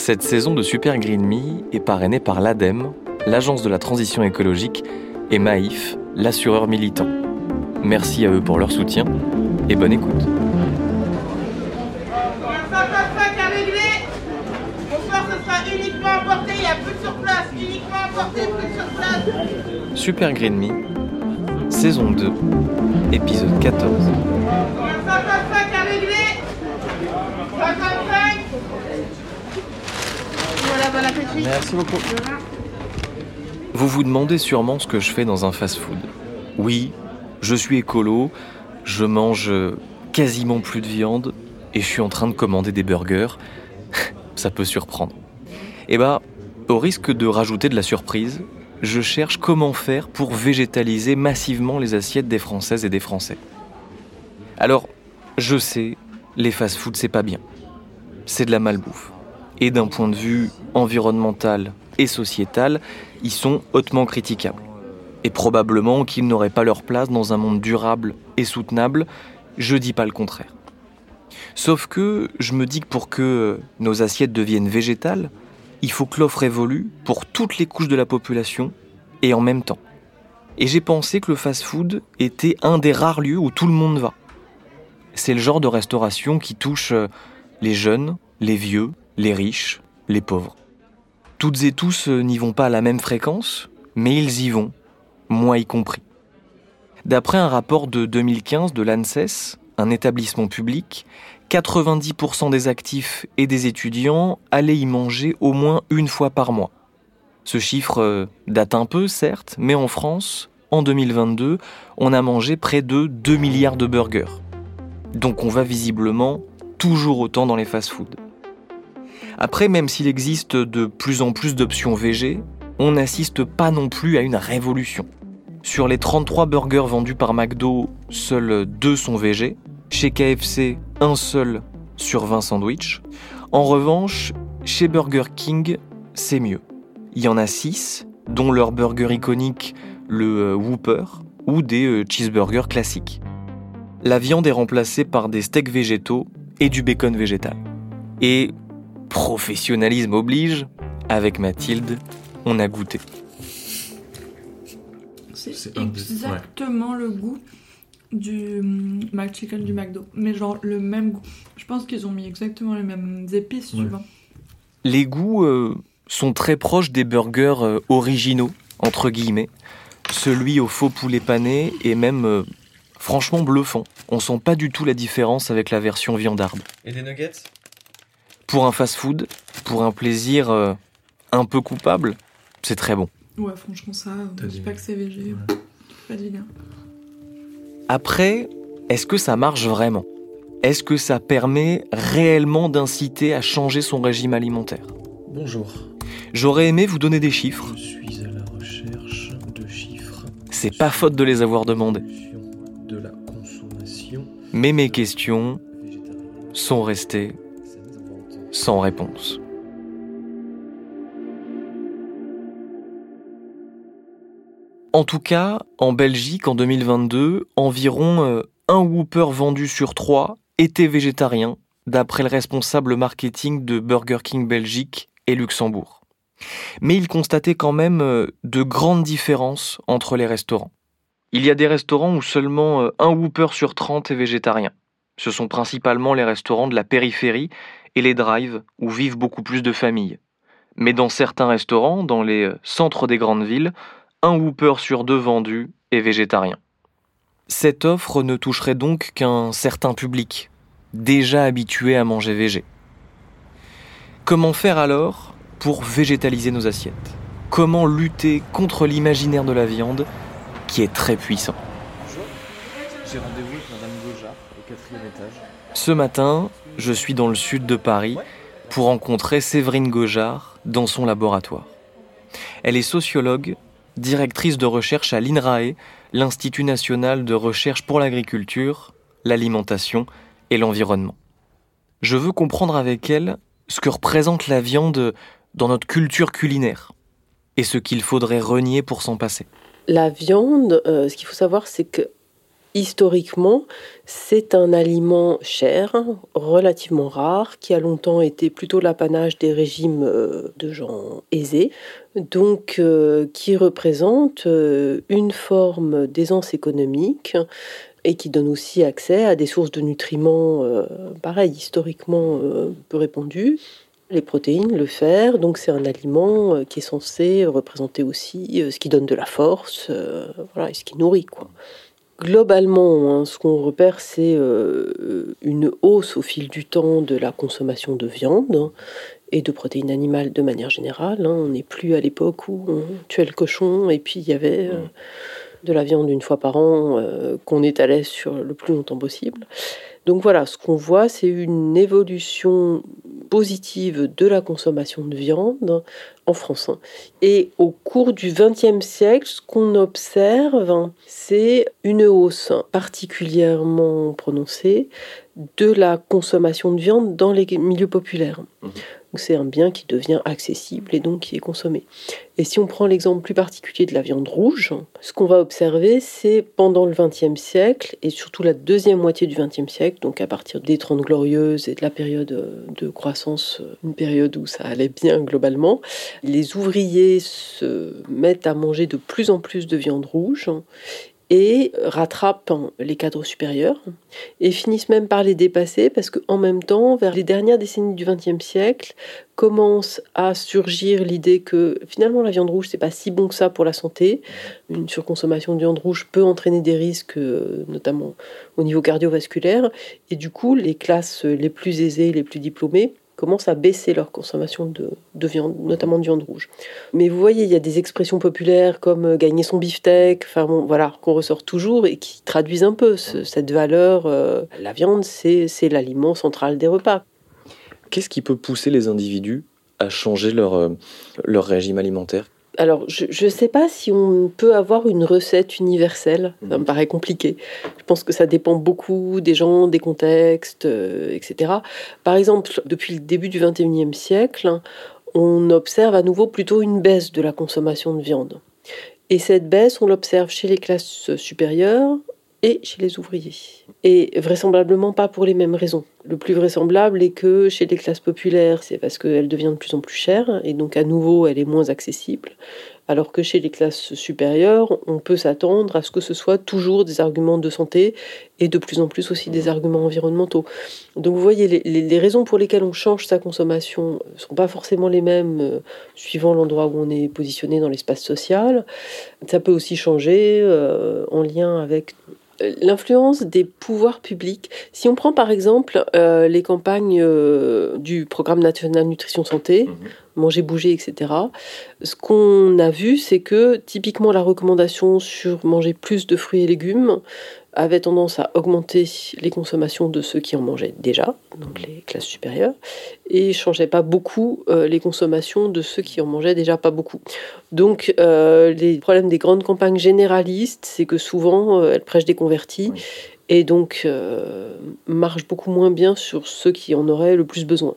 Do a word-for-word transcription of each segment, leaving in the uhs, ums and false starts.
Cette saison de Super Green Me est parrainée par l'ADEME, l'Agence de la transition écologique, et Maïf, l'assureur militant. Merci à eux pour leur soutien et bonne écoute. cinquante-cinq à régler. Bonsoir, ce sera uniquement emporté, il y a plus de surplace. Uniquement emporté, plus de surplace. Super Green Me, saison deux, épisode quatorze. cinquante-cinq à régler. cinquante-cinq. Voilà, bon appétit. Merci beaucoup. Vous vous demandez sûrement ce que je fais dans un fast-food. Oui, je suis écolo, je mange quasiment plus de viande et je suis en train de commander des burgers. Ça peut surprendre. Et bah, au risque de rajouter de la surprise, je cherche comment faire pour végétaliser massivement les assiettes des Françaises et des Français. Alors, je sais, les fast-foods c'est pas bien. C'est de la malbouffe. Et d'un point de vue environnemental et sociétal, ils sont hautement critiquables. Et probablement qu'ils n'auraient pas leur place dans un monde durable et soutenable, je dis pas le contraire. Sauf que je me dis que pour que nos assiettes deviennent végétales, il faut que l'offre évolue pour toutes les couches de la population et en même temps. Et j'ai pensé que le fast-food était un des rares lieux où tout le monde va. C'est le genre de restauration qui touche les jeunes, les vieux, les riches, les pauvres. Toutes et tous n'y vont pas à la même fréquence, mais ils y vont, moi y compris. D'après un rapport de deux mille quinze de l'ANSES, un établissement public, quatre-vingt-dix pour cent des actifs et des étudiants allaient y manger au moins une fois par mois. Ce chiffre date un peu, certes, mais en France, en deux mille vingt-deux, on a mangé près de deux milliards de burgers. Donc on va visiblement toujours autant dans les fast-foods. Après, même s'il existe de plus en plus d'options végé, on n'assiste pas non plus à une révolution. Sur les trente-trois burgers vendus par McDo, seuls deux sont végés. Chez K F C, un seul sur vingt sandwichs. En revanche, chez Burger King, c'est mieux. Il y en a six, dont leur burger iconique, le Whopper, ou des cheeseburgers classiques. La viande est remplacée par des steaks végétaux et du bacon végétal. Et professionnalisme oblige, avec Mathilde, on a goûté. C'est, c'est exactement ouais. le goût du McChicken du McDo, mais genre le même goût. Je pense qu'ils ont mis exactement les mêmes épices, ouais. tu vois. Les goûts euh, sont très proches des burgers euh, originaux, entre guillemets. Celui au faux poulet pané est même euh, franchement bluffant. On sent pas du tout la différence avec la version viandarde. Et des nuggets ? Pour un fast-food, pour un plaisir euh, un peu coupable, c'est très bon. Ouais, franchement, ça, je dis pas que c'est végé. Ouais. Pas de vilain. Après, est-ce que ça marche vraiment ? Est-ce que ça permet réellement d'inciter à changer son régime alimentaire ? Bonjour. J'aurais aimé vous donner des chiffres. Je suis à la recherche de chiffres. C'est pas faute de les avoir demandés. De la consommation. Mais mes questions sont restées sans réponse. En tout cas, en Belgique, en deux mille vingt-deux, environ euh, un Whopper vendu sur trois était végétarien, d'après le responsable marketing de Burger King Belgique et Luxembourg. Mais il constatait quand même euh, de grandes différences entre les restaurants. Il y a des restaurants où seulement euh, un Whopper sur trente est végétarien. Ce sont principalement les restaurants de la périphérie et les drives où vivent beaucoup plus de familles. Mais dans certains restaurants, dans les centres des grandes villes, un Whopper sur deux vendu est végétarien. Cette offre ne toucherait donc qu'un certain public, déjà habitué à manger végé. Comment faire alors pour végétaliser nos assiettes ? Comment lutter contre l'imaginaire de la viande qui est très puissant ? Bonjour, j'ai rendez-vous avec Madame Gojard au quatrième étage. Ce matin, je suis dans le sud de Paris pour rencontrer Séverine Gojard dans son laboratoire. Elle est sociologue, directrice de recherche à l'I N R A E, l'Institut national de recherche pour l'agriculture, l'alimentation et l'environnement. Je veux comprendre avec elle ce que représente la viande dans notre culture culinaire et ce qu'il faudrait renier pour s'en passer. La viande, euh, ce qu'il faut savoir, c'est qu'il historiquement, c'est un aliment cher, relativement rare, qui a longtemps été plutôt l'apanage des régimes de gens aisés, donc euh, qui représente euh, une forme d'aisance économique et qui donne aussi accès à des sources de nutriments, euh, pareil, historiquement euh, peu répandues. Les protéines, le fer, donc c'est un aliment euh, qui est censé représenter aussi euh, ce qui donne de la force, euh, voilà, et ce qui nourrit, quoi. Globalement, hein, ce qu'on repère, c'est euh, une hausse au fil du temps de la consommation de viande hein, et de protéines animales de manière générale. Hein. On n'est plus à l'époque où on tuait le cochon et puis il y avait euh, de la viande une fois par an euh, qu'on étalait sur le plus longtemps possible. Donc voilà, ce qu'on voit, c'est une évolution positive de la consommation de viande en France. Et au cours du vingtième siècle, ce qu'on observe, c'est une hausse particulièrement prononcée de la consommation de viande dans les milieux populaires. Mmh. Donc c'est un bien qui devient accessible et donc qui est consommé. Et si on prend l'exemple plus particulier de la viande rouge, ce qu'on va observer, c'est pendant le vingtième siècle et surtout la deuxième moitié du vingtième siècle, donc à partir des Trente Glorieuses et de la période de croissance, une période où ça allait bien globalement, les ouvriers se mettent à manger de plus en plus de viande rouge et rattrapent les cadres supérieurs et finissent même par les dépasser parce qu'en même temps, vers les dernières décennies du vingtième siècle, commence à surgir l'idée que finalement la viande rouge c'est pas si bon que ça pour la santé. Une surconsommation de viande rouge peut entraîner des risques, notamment au niveau cardiovasculaire, et du coup les classes les plus aisées, les plus diplômées commencent à baisser leur consommation de, de viande, notamment de viande rouge. Mais vous voyez, il y a des expressions populaires comme euh, gagner son beefsteak, enfin bon, voilà, qu'on ressort toujours et qui traduisent un peu ce, cette valeur. Euh, la viande, c'est, c'est l'aliment central des repas. Qu'est-ce qui peut pousser les individus à changer leur, euh, leur régime alimentaire ? Alors, je ne sais pas si on peut avoir une recette universelle, ça me paraît compliqué. Je pense que ça dépend beaucoup des gens, des contextes, euh, et cetera. Par exemple, depuis le début du vingt et unième siècle, on observe à nouveau plutôt une baisse de la consommation de viande. Et cette baisse, on l'observe chez les classes supérieures et chez les ouvriers. Et vraisemblablement pas pour les mêmes raisons. Le plus vraisemblable est que chez les classes populaires, c'est parce qu'elle devient de plus en plus chère, et donc à nouveau, elle est moins accessible. Alors que chez les classes supérieures, on peut s'attendre à ce que ce soit toujours des arguments de santé, et de plus en plus aussi des arguments environnementaux. Donc vous voyez, les, les, les raisons pour lesquelles on change sa consommation ne sont pas forcément les mêmes euh, suivant l'endroit où on est positionné dans l'espace social. Ça peut aussi changer euh, en lien avec l'influence des pouvoirs publics. Si on prend par exemple euh, les campagnes euh, du Programme national nutrition santé, mmh. manger, bouger, et cetera, ce qu'on a vu, c'est que typiquement la recommandation sur manger plus de fruits et légumes avait tendance à augmenter les consommations de ceux qui en mangeaient déjà, donc les classes supérieures, et ne changeait pas beaucoup euh, les consommations de ceux qui en mangeaient déjà pas beaucoup. Donc euh, les problèmes des grandes campagnes généralistes, c'est que souvent euh, elles prêchent des convertis, oui. et donc euh, marchent beaucoup moins bien sur ceux qui en auraient le plus besoin.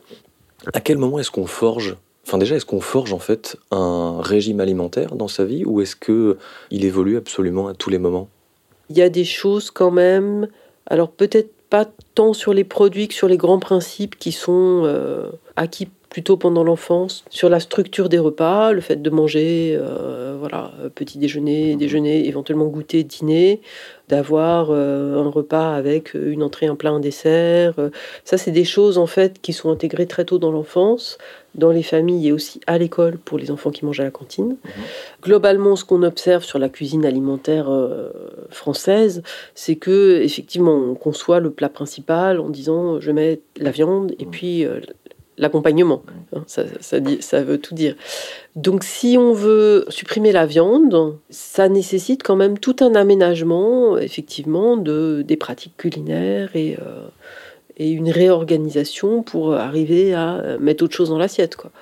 À quel moment est-ce qu'on forge Enfin déjà, est-ce qu'on forge en fait un régime alimentaire dans sa vie, ou est-ce qu'il évolue absolument à tous les moments ? Il y a des choses quand même, alors peut-être pas tant sur les produits que sur les grands principes qui sont euh, acquis plutôt pendant l'enfance, sur la structure des repas, le fait de manger euh, voilà, petit déjeuner, déjeuner, éventuellement goûter, dîner, d'avoir euh, un repas avec une entrée, un plat, un dessert. Ça, c'est des choses en fait qui sont intégrées très tôt dans l'enfance, dans les familles et aussi à l'école pour les enfants qui mangent à la cantine. Mmh. Globalement, ce qu'on observe sur la cuisine alimentaire euh, française, c'est que effectivement, on conçoit le plat principal en disant je mets la viande et puis euh, l'accompagnement, hein, ça, ça, dit, ça veut tout dire. Donc si on veut supprimer la viande, ça nécessite quand même tout un aménagement, effectivement, de, des pratiques culinaires et, euh, et une réorganisation pour arriver à mettre autre chose dans l'assiette, quoi.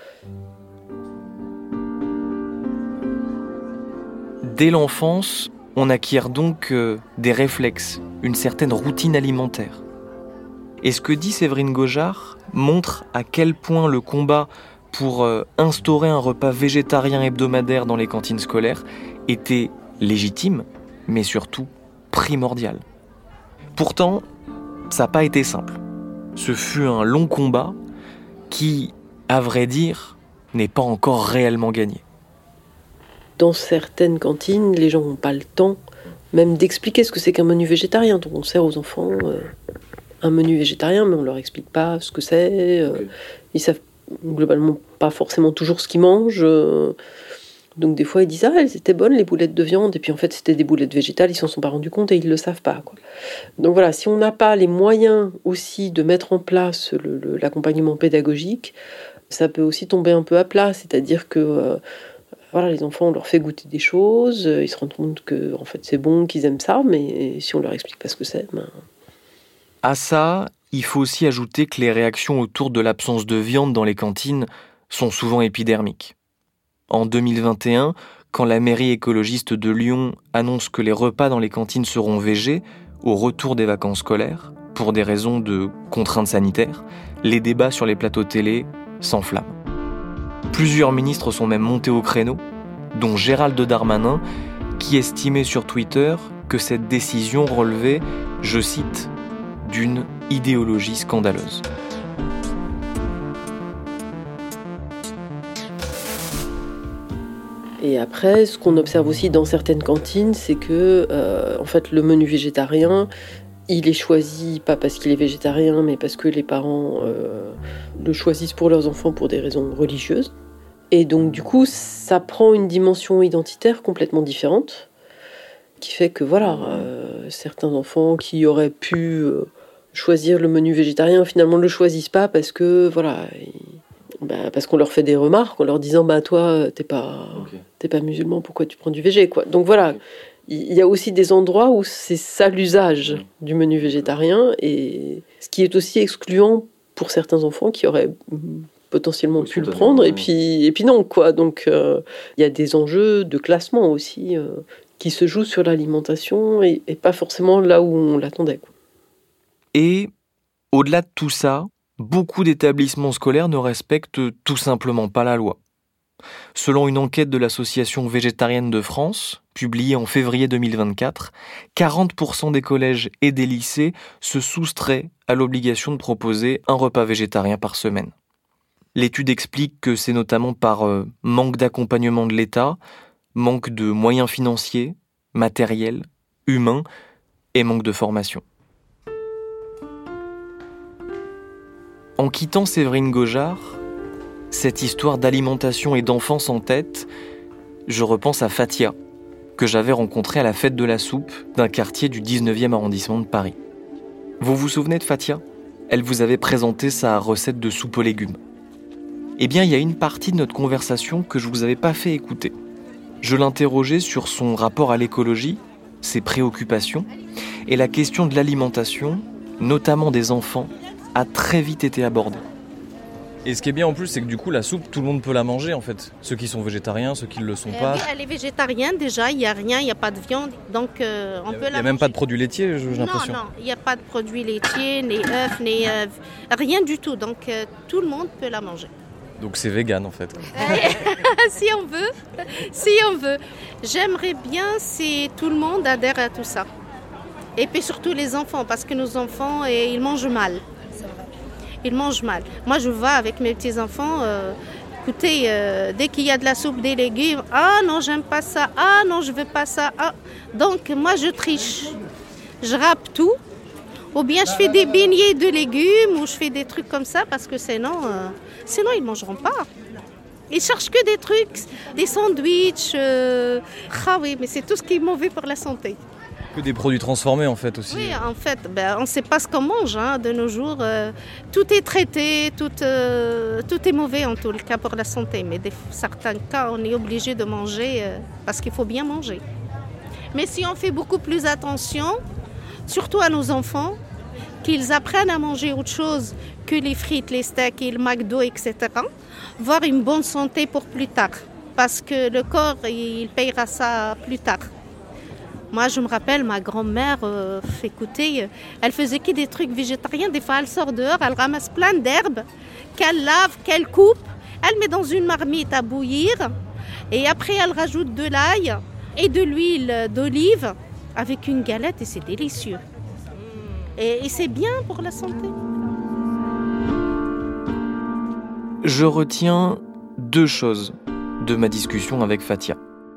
Dès l'enfance, on acquiert donc euh, des réflexes, une certaine routine alimentaire. Et ce que dit Séverine Gojard montre à quel point le combat pour euh, instaurer un repas végétarien hebdomadaire dans les cantines scolaires était légitime, mais surtout primordial. Pourtant, ça n'a pas été simple. Ce fut un long combat qui, à vrai dire, n'est pas encore réellement gagné. Dans certaines cantines, les gens n'ont pas le temps même d'expliquer ce que c'est qu'un menu végétarien. Donc on sert aux enfants euh, un menu végétarien, mais on leur explique pas ce que c'est. Euh, okay. Ils savent globalement pas forcément toujours ce qu'ils mangent. Euh, donc des fois ils disent « Ah, elles étaient bonnes les boulettes de viande », et puis en fait c'était des boulettes végétales, ils s'en sont pas rendus compte et ils le savent pas, quoi. Donc voilà, si on n'a pas les moyens aussi de mettre en place le, le, l'accompagnement pédagogique, ça peut aussi tomber un peu à plat, c'est-à-dire que euh, voilà, les enfants, on leur fait goûter des choses, ils se rendent compte que en fait c'est bon, qu'ils aiment ça, mais si on leur explique pas ce que c'est, ben... À ça, il faut aussi ajouter que les réactions autour de l'absence de viande dans les cantines sont souvent épidermiques. En deux mille vingt et un, quand la mairie écologiste de Lyon annonce que les repas dans les cantines seront végés au retour des vacances scolaires, pour des raisons de contraintes sanitaires, les débats sur les plateaux télé s'enflamment. Plusieurs ministres sont même montés au créneau, dont Gérald Darmanin, qui estimait sur Twitter que cette décision relevait, je cite, d'une idéologie scandaleuse. Et après, ce qu'on observe aussi dans certaines cantines, c'est que euh, en fait, le menu végétarien, il est choisi pas parce qu'il est végétarien, mais parce que les parents euh, le choisissent pour leurs enfants pour des raisons religieuses. Et donc, du coup, ça prend une dimension identitaire complètement différente, qui fait que voilà, euh, certains enfants qui auraient pu euh, choisir le menu végétarien, finalement, le choisissent pas parce que voilà. Ils, Bah, parce qu'on leur fait des remarques en leur disant bah toi t'es pas okay. t'es pas musulman, pourquoi tu prends du végé, quoi. Donc voilà, il okay. y a aussi des endroits où c'est ça l'usage mmh. du menu végétarien, et ce qui est aussi excluant pour certains enfants qui auraient potentiellement oui, pu le prendre et puis et puis non, quoi. Donc il euh, y a des enjeux de classement aussi euh, qui se jouent sur l'alimentation et, et pas forcément là où on l'attendait, quoi. Et au-delà de tout ça, beaucoup d'établissements scolaires ne respectent tout simplement pas la loi. Selon une enquête de l'Association végétarienne de France, publiée en février deux mille vingt-quatre, quarante pour cent des collèges et des lycées se soustraient à l'obligation de proposer un repas végétarien par semaine. L'étude explique que c'est notamment par euh, manque d'accompagnement de l'État, manque de moyens financiers, matériels, humains et manque de formation. En quittant Séverine Gaujard, cette histoire d'alimentation et d'enfance en tête, je repense à Fatia, que j'avais rencontrée à la fête de la soupe d'un quartier du dix-neuvième arrondissement de Paris. Vous vous souvenez de Fatia ? Elle vous avait présenté sa recette de soupe aux légumes. Eh bien, il y a une partie de notre conversation que je ne vous avais pas fait écouter. Je l'interrogeais sur son rapport à l'écologie, ses préoccupations, et la question de l'alimentation, notamment des enfants, a très vite été abordée. Et ce qui est bien en plus, c'est que du coup, la soupe, tout le monde peut la manger en fait. Ceux qui sont végétariens, ceux qui ne le sont pas. Euh, elle est végétarienne déjà, il n'y a rien, il n'y a pas de viande, donc euh, on a, peut la manger. Il n'y a même pas de produits laitiers, j'ai l'impression. Non, non, il n'y a pas de produits laitiers, ni œufs, ni euh, rien du tout, donc euh, tout le monde peut la manger. Donc c'est vegan en fait. Si on veut, si on veut. J'aimerais bien si tout le monde adhère à tout ça. Et puis surtout les enfants, parce que nos enfants, ils mangent mal. Ils mangent mal. Moi, je vais avec mes petits-enfants, euh, écoutez, euh, dès qu'il y a de la soupe, des légumes, ah non, j'aime pas ça, ah non, je veux pas ça. Ah. Donc, moi, je triche. Je râpe tout. Ou bien je fais des beignets de légumes, ou je fais des trucs comme ça, parce que sinon, euh, sinon ils ne mangeront pas. Ils cherchent que des trucs, des sandwichs. Euh... Ah oui, mais c'est tout ce qui est mauvais pour la santé. Que des produits transformés en fait aussi. Oui, en fait, ben, on ne sait pas ce qu'on mange hein, de nos jours. Euh, tout est traité, tout, euh, tout est mauvais en tout le cas pour la santé. Mais dans certains cas, on est obligé de manger euh, parce qu'il faut bien manger. Mais si on fait beaucoup plus attention, surtout à nos enfants, qu'ils apprennent à manger autre chose que les frites, les steaks et le McDo, et cetera, avoir une bonne santé pour plus tard. Parce que le corps, il payera ça plus tard. Moi, je me rappelle, ma grand-mère, euh, écoutez, elle faisait que des trucs végétariens. Des fois, elle sort dehors, elle ramasse plein d'herbes qu'elle lave, qu'elle coupe. Elle met dans une marmite à bouillir. Et après, elle rajoute de l'ail et de l'huile d'olive avec une galette et c'est délicieux. et, et c'est bien pour la santé. Je retiens deux choses de ma discussion avec Fathia.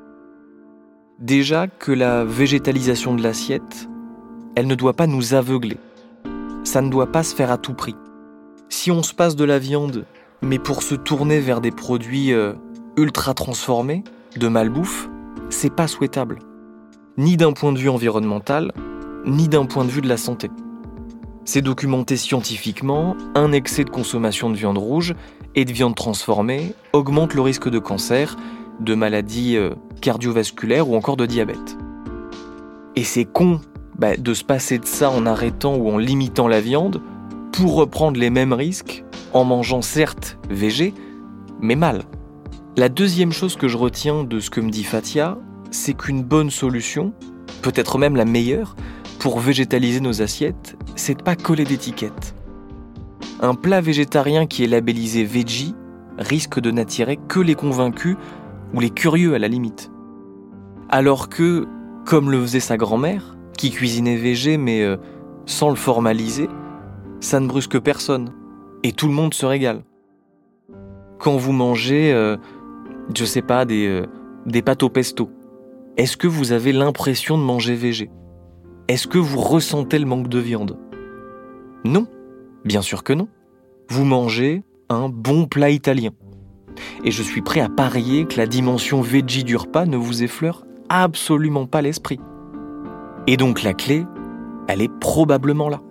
Déjà que la végétalisation de l'assiette, elle ne doit pas nous aveugler. Ça ne doit pas se faire à tout prix. Si on se passe de la viande, mais pour se tourner vers des produits euh, ultra transformés, de malbouffe, c'est pas souhaitable. Ni d'un point de vue environnemental, ni d'un point de vue de la santé. C'est documenté scientifiquement, un excès de consommation de viande rouge et de viande transformée augmente le risque de cancer, de maladies euh, cardiovasculaires ou encore de diabète. Et c'est con bah, de se passer de ça en arrêtant ou en limitant la viande pour reprendre les mêmes risques en mangeant certes végé, mais mal. La deuxième chose que je retiens de ce que me dit Fathia, c'est qu'une bonne solution, peut-être même la meilleure, pour végétaliser nos assiettes, c'est de pas coller d'étiquette. Un plat végétarien qui est labellisé veggie risque de n'attirer que les convaincus ou les curieux à la limite. Alors que, comme le faisait sa grand-mère, qui cuisinait végé mais euh, sans le formaliser, ça ne brusque personne et tout le monde se régale. Quand vous mangez, euh, je sais pas, des, euh, des pâtes au pesto, est-ce que vous avez l'impression de manger végé ? Est-ce que vous ressentez le manque de viande ? Non, bien sûr que non. Vous mangez un bon plat italien. Et je suis prêt à parier que la dimension veggie du repas ne vous effleure absolument pas l'esprit. Et donc la clé, elle est probablement là.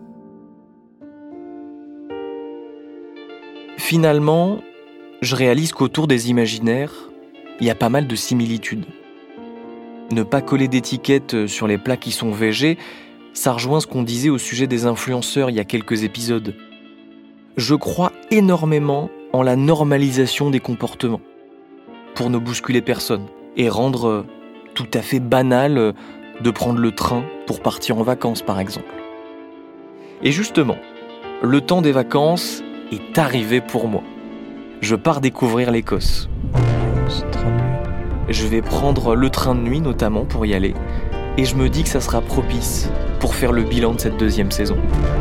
Finalement, je réalise qu'autour des imaginaires, il y a pas mal de similitudes. Ne pas coller d'étiquettes sur les plats qui sont végés, ça rejoint ce qu'on disait au sujet des influenceurs il y a quelques épisodes. Je crois énormément en la normalisation des comportements, pour ne bousculer personne, et rendre tout à fait banal de prendre le train pour partir en vacances par exemple. Et justement, le temps des vacances est arrivé pour moi. Je pars découvrir l'Écosse. C'est trop bien. Je vais prendre le train de nuit notamment pour y aller, et je me dis que ça sera propice pour faire le bilan de cette deuxième saison.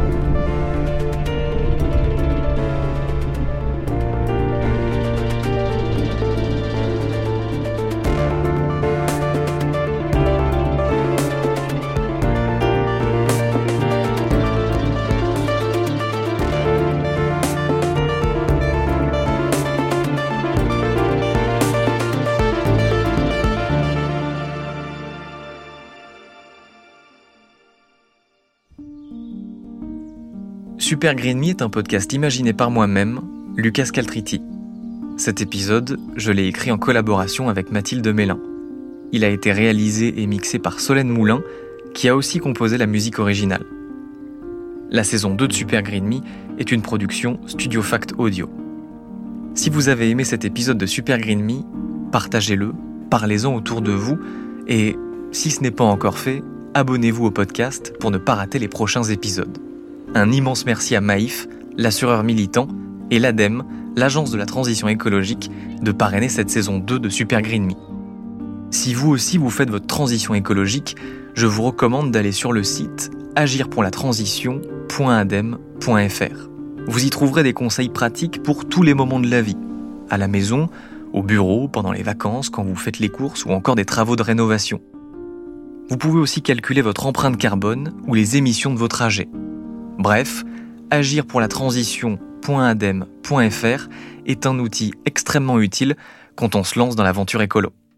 Super Green Me est un podcast imaginé par moi-même, Lucas Caltriti. Cet épisode, je l'ai écrit en collaboration avec Mathilde Mélin. Il a été réalisé et mixé par Solène Moulin, qui a aussi composé la musique originale. La saison deux de Super Green Me est une production Studio Fact Audio. Si vous avez aimé cet épisode de Super Green Me, partagez-le, parlez-en autour de vous, et si ce n'est pas encore fait, abonnez-vous au podcast pour ne pas rater les prochains épisodes. Un immense merci à Maïf, l'assureur militant, et l'ADEME, l'agence de la transition écologique, de parrainer cette saison deux de Super Green Me. Si vous aussi vous faites votre transition écologique, je vous recommande d'aller sur le site agir pour la transition point adem point f r. Vous y trouverez des conseils pratiques pour tous les moments de la vie, à la maison, au bureau, pendant les vacances, quand vous faites les courses ou encore des travaux de rénovation. Vous pouvez aussi calculer votre empreinte carbone ou les émissions de vos trajets. Bref, agir pour la transition point adem point f r est un outil extrêmement utile quand on se lance dans l'aventure écolo.